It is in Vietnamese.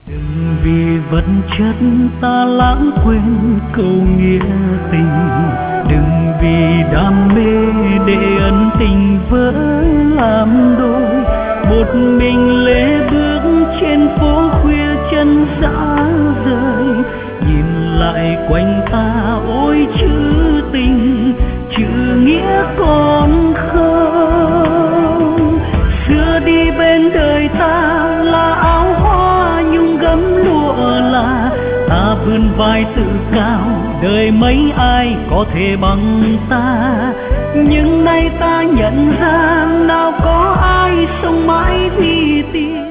Đừng vì vật chất ta lãng quên câu nghĩa tình, đừng vì đam mê để ân tình vỡ làm đôi. Một mình lê bước trên phố khuya chân rã rời, nhìn lại quanh ta ôi chữ tình chữ nghĩa còn không. Xưa đi bên đời ta là áo hoa nhung gấm lụa là, ta vươn vai tự cao đời mấy ai có thể bằng ta. Nhưng nay ta nhận ra nào có ai sống mãi vì tiền.